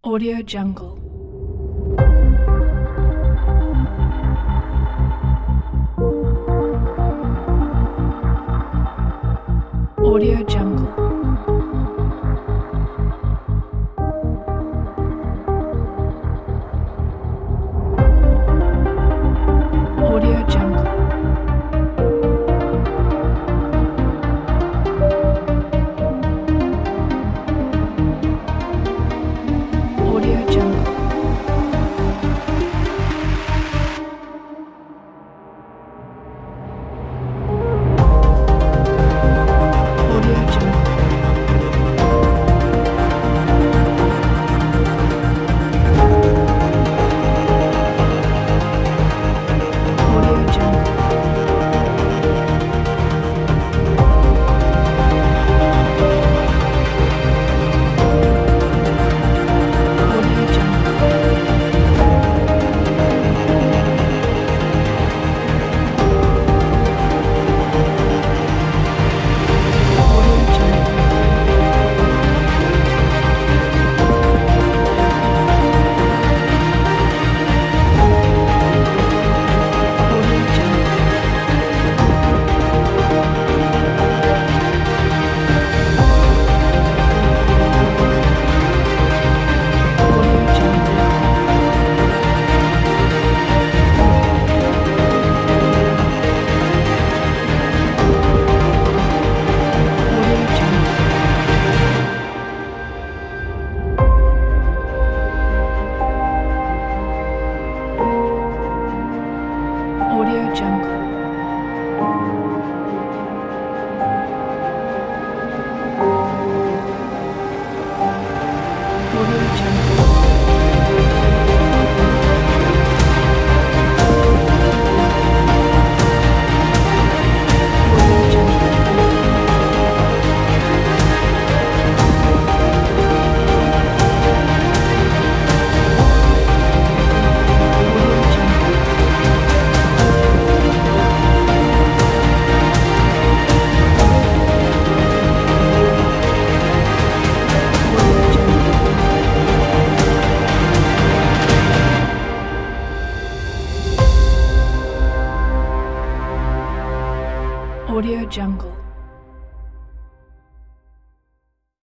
Audio Jungle. Audio Jungle. Audio Jungle. Audio Jungle. Audio Jungle. Audio Jungle. Audio Jungle. Audio Jungle. Audio Jungle. Audio Jungle. Audio Jungle. Audio Jungle. Audio Jungle. Audio Jungle. Audio Jungle. Audio Jungle. Audio Jungle.